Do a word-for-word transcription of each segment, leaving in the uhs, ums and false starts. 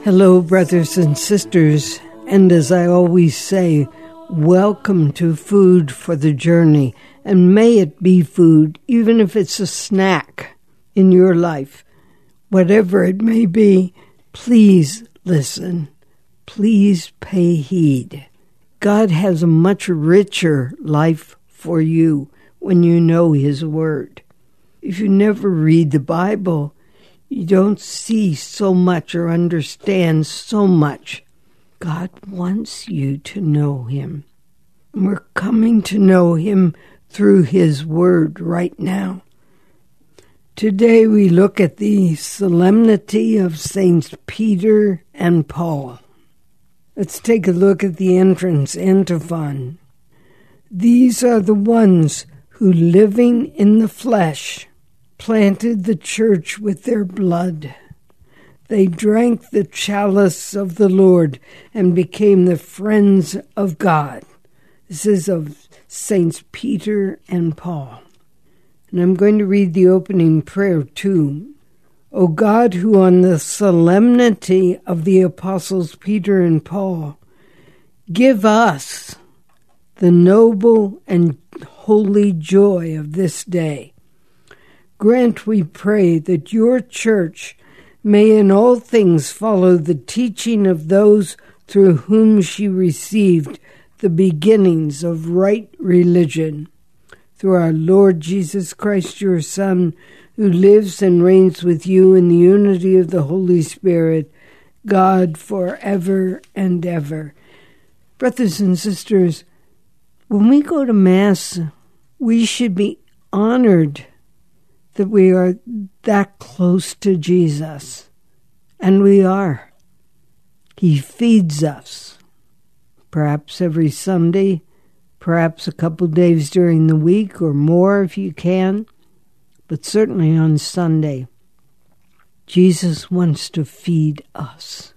Hello, brothers and sisters, and as I always say, welcome to Food for the Journey, and may it be food, even if it's a snack in your life. Whatever it may be, please listen. Please pay heed. God has a much richer life for you when you know His Word. If you never read the Bible, you don't see so much or understand so much. God wants you to know Him. We're coming to know Him through His Word right now. Today we look at the solemnity of Saints Peter and Paul. Let's take a look at the entrance antiphon. These are the ones who, living in the flesh, planted the church with their blood. They drank the chalice of the Lord and became the friends of God. This is of Saints Peter and Paul. And I'm going to read the opening prayer too. O God, who on the solemnity of the apostles Peter and Paul, give us the noble and holy joy of this day. Grant, we pray, that your church may in all things follow the teaching of those through whom she received the beginnings of right religion. Through our Lord Jesus Christ, your Son, who lives and reigns with you in the unity of the Holy Spirit, God forever and ever. Brothers and sisters, when we go to Mass, we should be honored that we are that close to Jesus. And we are. He feeds us. Perhaps every Sunday, perhaps a couple days during the week or more if you can, but certainly on Sunday. Jesus wants to feed us.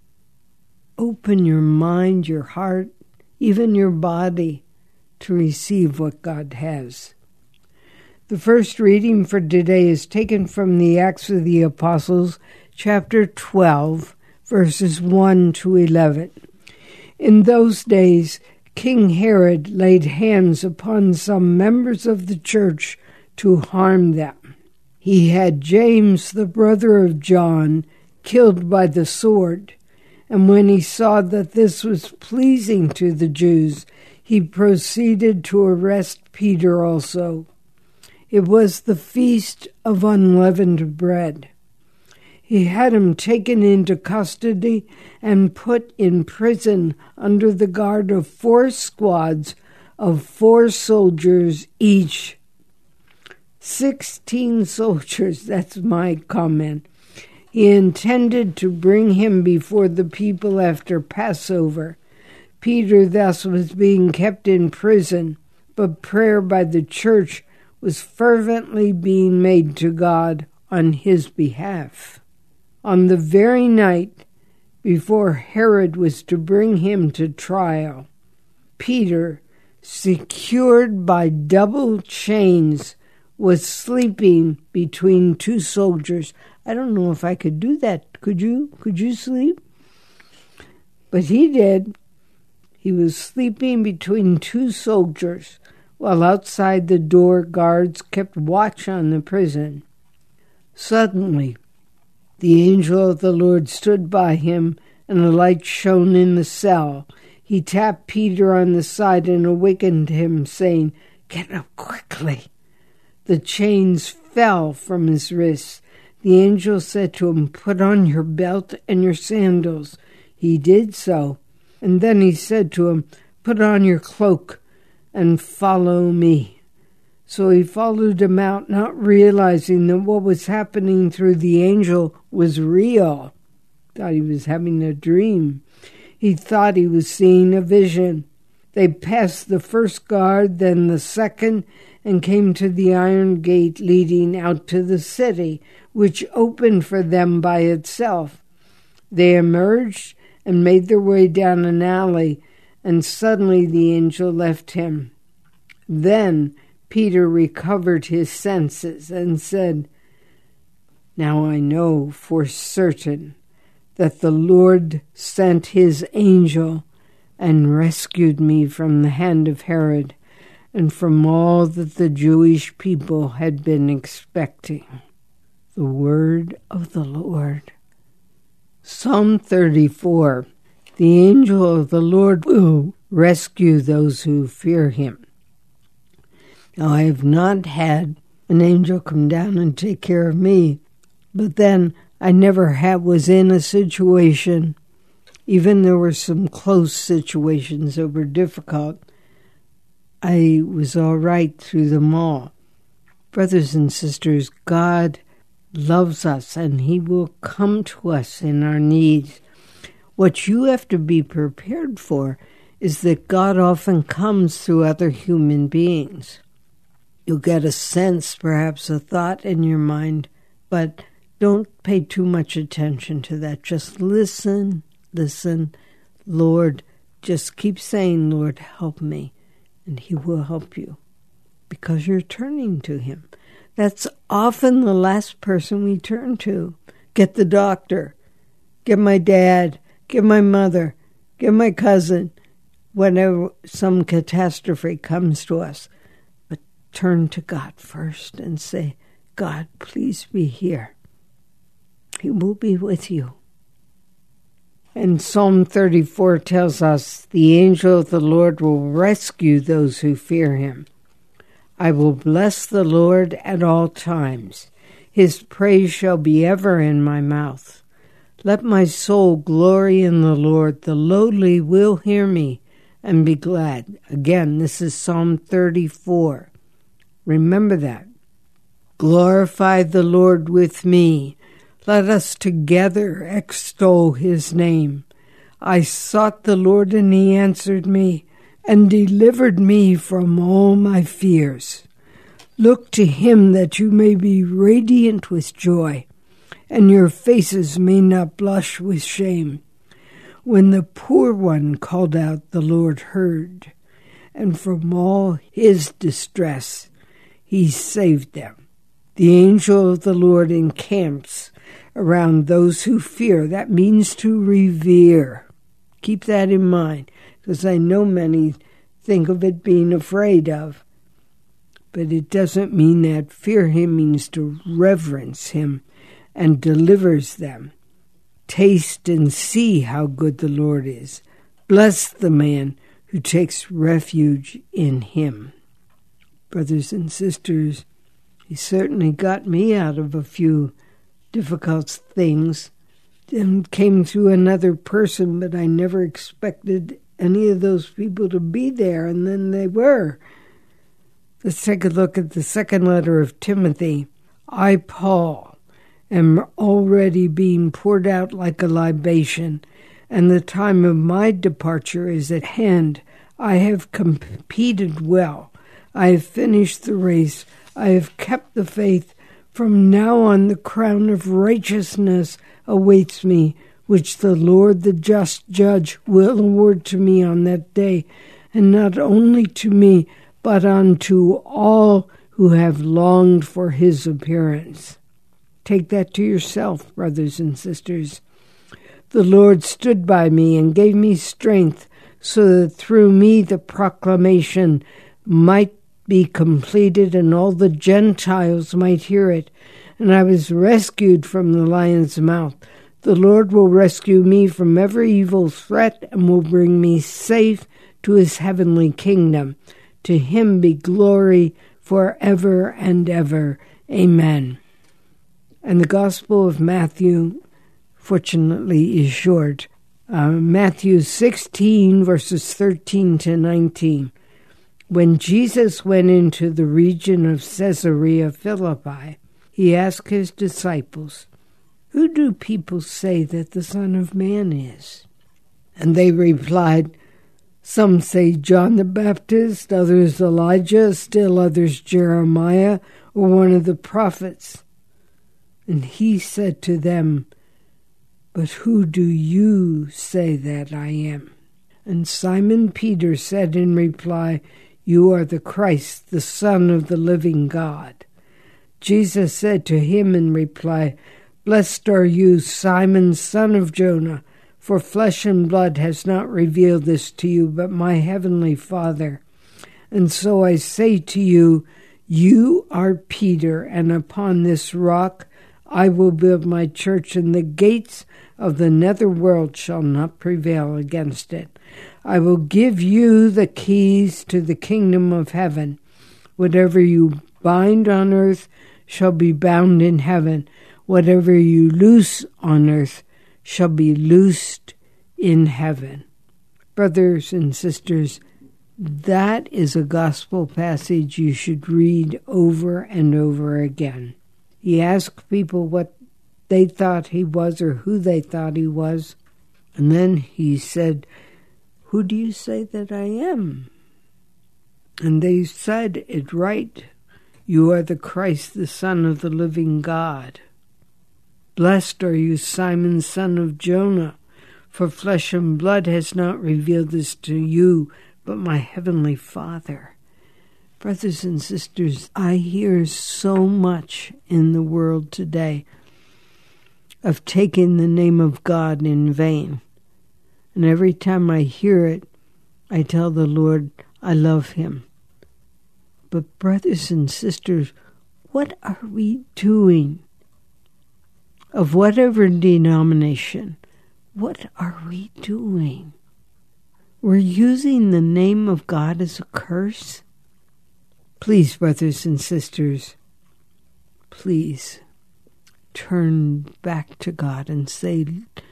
Open your mind, your heart, even your body to receive what God has. The first reading for today is taken from the Acts of the Apostles, chapter twelve, verses one to eleven. In those days, King Herod laid hands upon some members of the church to harm them. He had James, the brother of John, killed by the sword, and when he saw that this was pleasing to the Jews, he proceeded to arrest Peter also. It was the feast of unleavened bread. He had him taken into custody and put in prison under the guard of four squads of four soldiers each. Sixteen soldiers, that's my comment. He intended to bring him before the people after Passover. Peter thus was being kept in prison, but prayer by the church was fervently being made to God on his behalf. On the very night before Herod was to bring him to trial, Peter, secured by double chains, was sleeping between two soldiers. I don't know if I could do that. Could you? Could you sleep? But he did. He was sleeping between two soldiers, while outside the door guards kept watch on the prison. Suddenly, the angel of the Lord stood by him, and a light shone in the cell. He tapped Peter on the side and awakened him, saying, "Get up quickly." The chains fell from his wrists. The angel said to him, "Put on your belt and your sandals." He did so. And then he said to him, "Put on your cloak and follow me." So he followed him out, not realizing that what was happening through the angel was real. Thought he was having a dream. He thought he was seeing a vision. They passed the first guard, then the second, and came to the iron gate leading out to the city, which opened for them by itself. They emerged and made their way down an alley, and suddenly the angel left him. Then Peter recovered his senses and said, "Now I know for certain that the Lord sent his angel and rescued me from the hand of Herod and from all that the Jewish people had been expecting. The word of the Lord. Psalm thirty-four. The angel of the Lord will rescue those who fear him. Now, I have not had an angel come down and take care of me, but then I never had, was in a situation, even there were some close situations that were difficult, I was all right through them all. Brothers and sisters, God loves us, and he will come to us in our needs. What you have to be prepared for is that God often comes through other human beings. You'll get a sense, perhaps a thought in your mind, but don't pay too much attention to that. Just listen, listen. Lord, just keep saying, Lord, help me, and he will help you because you're turning to him. That's often the last person we turn to. Get the doctor, get my dad, get my mother, get my cousin, whenever some catastrophe comes to us. But turn to God first and say, God, please be here. He will be with you. And Psalm thirty-four tells us, the angel of the Lord will rescue those who fear him. I will bless the Lord at all times. His praise shall be ever in my mouth. Let my soul glory in the Lord. The lowly will hear me and be glad. Again, this is Psalm thirty-four. Remember that. Glorify the Lord with me. Let us together extol his name. I sought the Lord, and he answered me and delivered me from all my fears. Look to him that you may be radiant with joy, and your faces may not blush with shame. When the poor one called out, the Lord heard, and from all his distress he saved them. The angel of the Lord encamps around those who fear. That means to revere. Keep that in mind, because I know many think of it being afraid of. But it doesn't mean that. Fear him means to reverence him and delivers them. Taste and see how good the Lord is. Bless the man who takes refuge in him. Brothers and sisters, he certainly got me out of a few difficult things and came through another person, but I never expected any of those people to be there, and then they were. Let's take a look at the second letter of Timothy. I, Paul, am already being poured out like a libation, and the time of my departure is at hand. I have competed well. I have finished the race. I have kept the faith. From now on, the crown of righteousness awaits me, which the Lord, the just judge, will award to me on that day, and not only to me, but unto all who have longed for his appearance. Take that to yourself, brothers and sisters. The Lord stood by me and gave me strength, so that through me the proclamation might be completed and all the Gentiles might hear it. And I was rescued from the lion's mouth. The Lord will rescue me from every evil threat and will bring me safe to his heavenly kingdom. To him be glory forever and ever. Amen. And the Gospel of Matthew, fortunately, is short. Uh, Matthew sixteen, verses thirteen to nineteen. When Jesus went into the region of Caesarea Philippi, he asked his disciples, "Who do people say that the Son of Man is?" And they replied, "Some say John the Baptist, others Elijah, still others Jeremiah, or one of the prophets." And he said to them, "But who do you say that I am?" And Simon Peter said in reply, "You are the Christ, the Son of the living God." Jesus said to him in reply, Blessed are you, Simon, son of Jonah, for flesh and blood has not revealed this to you, but my heavenly Father. And so I say to you, you are Peter, and upon this rock I will build my church, and the gates of the netherworld shall not prevail against it. I will give you the keys to the kingdom of heaven. Whatever you bind on earth shall be bound in heaven. Whatever you loose on earth shall be loosed in heaven. Brothers and sisters, that is a gospel passage you should read over and over again. He asked people what they thought he was or who they thought he was. And then he said, who do you say that I am? And they said it right. You are the Christ, the Son of the living God. Blessed are you, Simon, son of Jonah, for flesh and blood has not revealed this to you, but my heavenly Father. Brothers and sisters, I hear so much in the world today of taking the name of God in vain. And every time I hear it, I tell the Lord I love him. But brothers and sisters, what are we doing? Of whatever denomination, what are we doing? We're using the name of God as a curse? Please, brothers and sisters, please turn back to God and say,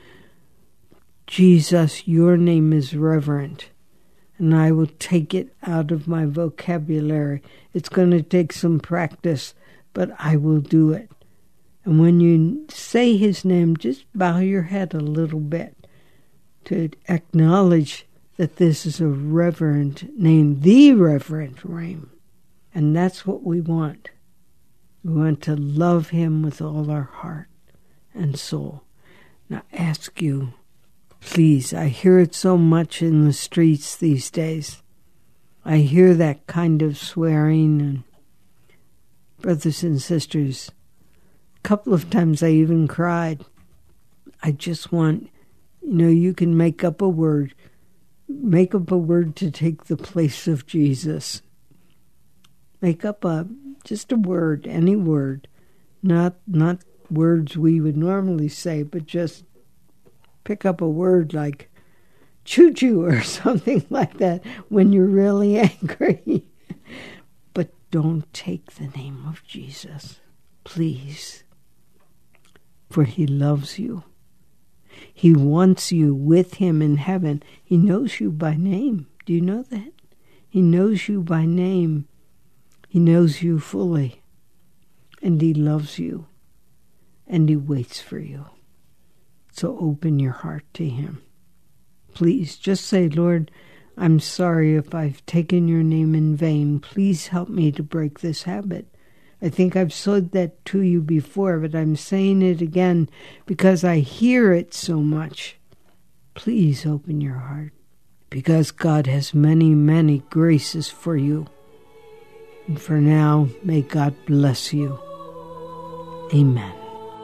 Jesus, your name is reverent, and I will take it out of my vocabulary. It's going to take some practice, but I will do it. And when you say his name, just bow your head a little bit to acknowledge that this is a reverent name, the reverent name. And that's what we want. We want to love him with all our heart and soul. Now ask you, please, I hear it so much in the streets these days. I hear that kind of swearing. And brothers and sisters, a couple of times I even cried. I just want, you know, you can make up a word. Make up a word to take the place of Jesus. Make up a just a word, any word, not not words we would normally say, but just pick up a word like choo-choo or something like that when you're really angry. But don't take the name of Jesus, please, for he loves you. He wants you with him in heaven. He knows you by name. Do you know that? He knows you by name. He knows you fully, and he loves you, and he waits for you. So open your heart to him. Please just say, Lord, I'm sorry if I've taken your name in vain. Please help me to break this habit. I think I've said that to you before, but I'm saying it again because I hear it so much. Please open your heart, because God has many, many graces for you. And for now, may God bless you. Amen.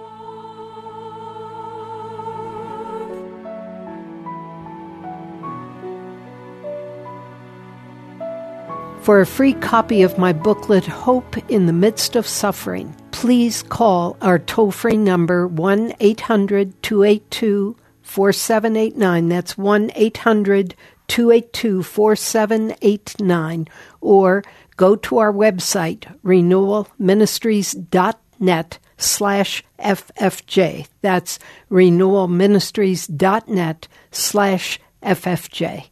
For a free copy of my booklet, Hope in the Midst of Suffering, please call our toll-free number one eight hundred two eight two four seven eight nine. That's one eight hundred two eight two four seven eight nine. Or go to our website, renewal ministries dot net slash F F J. That's renewal ministries dot net slash F F J.